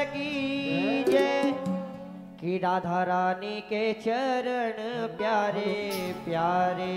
की जय। कि राधा रानी के चरण प्यारे प्यारे,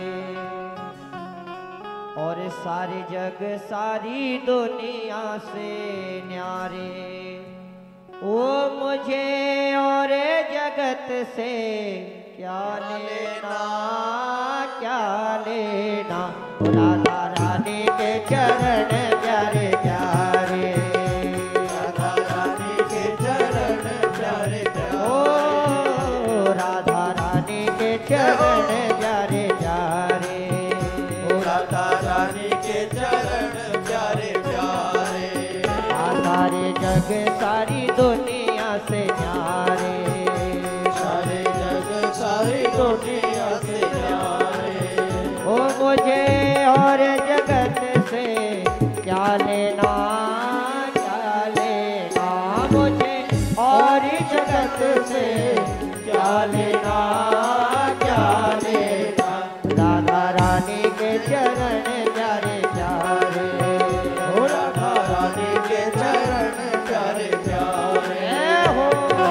और सारे जग सारी दुनिया से न्यारे। वो मुझे और जगत से क्या लेना क्या लेना। राधा रानी के चरण प्यारे प्यारे, राधा रानी के चरण प्यारे प्यारे। ओ राधा रानी के चरण प्यारे प्यारे, ओ राधा रानी के चरण प्यारे प्यारे। सारे जग सारी दुनिया से न्यारे, सारे जग सारी दुनिया से न्यारे। ओ मुझे और जगत से क्या लेना क्या लेना। मुझे और जगत से क्या लेना क्या लेना। राधा रानी के चरण प्यारे प्यारे, ओ राधा रानी के चरण प्यारे प्यारे। हो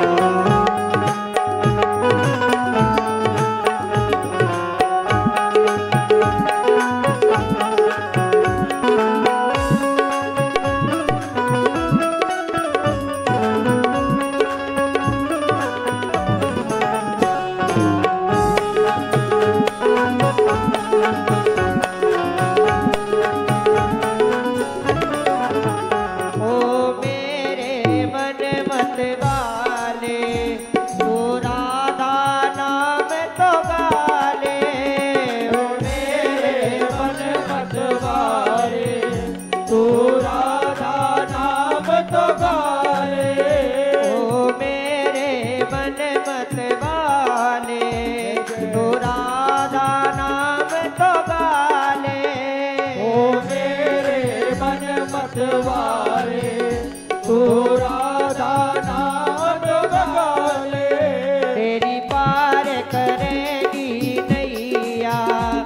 तेरी पार करेगी नैया,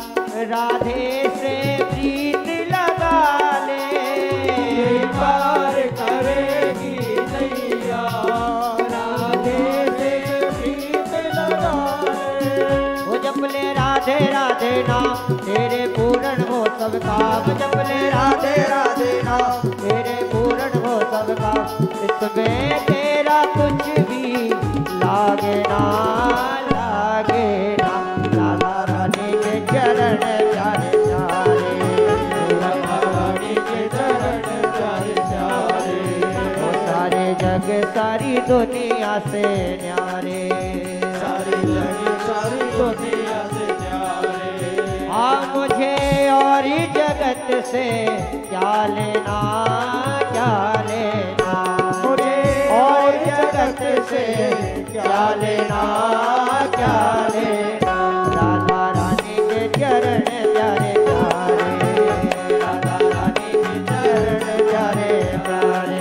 राधे से प्रीत लगा ले। तेरी पार करेगी नैया, राधे से प्रीत लगा ले। वो जपले राधे राधे नाम, तेरे पूर्ण हो सब काम। जपले राधे राधे नाम, तेरे पूर्ण हो सब काम। इसमें तेरा कुछ भी लागे ना लागे ना। राधा रानी के चरण प्यारे प्यारे, राधा रानी के चरण प्यारे प्यारे। वो सारे जग सारी दुनिया से न्यारे, सारी जग सारी दुनिया से न्यारे। हाँ मुझे और जगत से क्या लेना क्या लेना। मुझे और जगत से क्या लेना क्या लेना। राधा रानी के चरण प्यारे प्यारे, राधा रानी के चरण प्यारे प्यारे।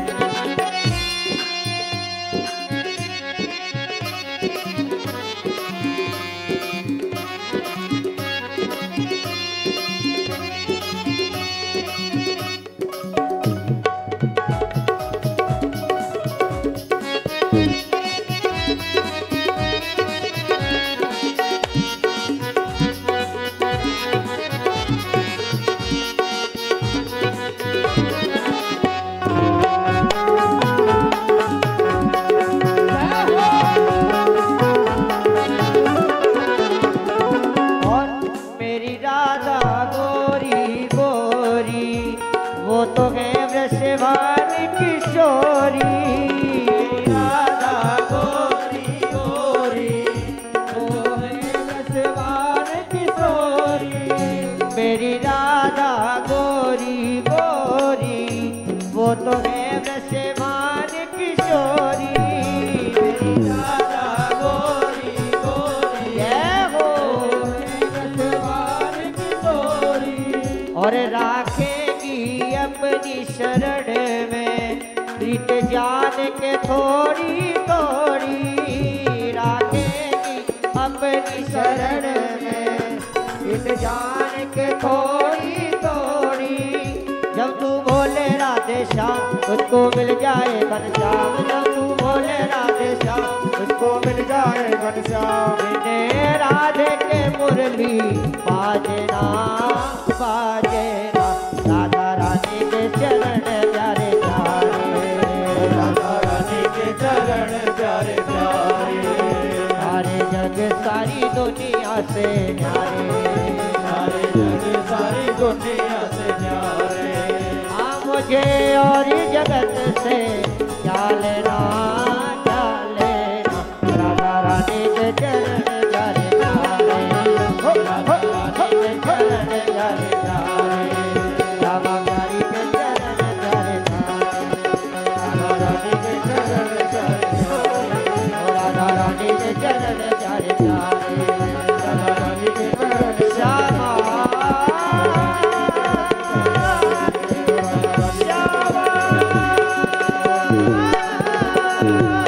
वो तो है वृषभान किशोरी। राधा गोरी गोरी, वो है वृषभान किशोरी। मेरी राधा गोरी गोरी, वो तो है वृषभान किशोरी। मेरी राधा गोरी गोरी, जय हो वृषभान किशोरी। और राखेगी अपनी शरण में प्रीत जान के थोड़ी थोड़ी। राखेगी अपनी शरण में प्रीत जान के थोड़ी थोड़ी। जब तू बोले राधे राधे श्याम तुझको मिल जाए घनश्याम जब तू बोले राधे श्याम तुझको मिल जाए घनश्याम बिने राधे के मुरली बाजना बाजना राधा रानी के चरण प्यारे प्यारे राधा रानी के चरण प्यारे प्यारे सारे जग सारी दुनिया से न्यारे सारे जग सारी दुनिया से न्यारे मुझे और जगत से क्या लेना क्या लेना राधा रानी के चरण प्यारे प्यारे राधा रानी के चरण प्यारे प्यारे राधा प्यारी के चरण प्यारे प्यारे राधा रानी के चरण प्यारे प्यारे राधा रानी के चरण प्यारे प्यारे राधा रानी के चरण श्यामा श्यामा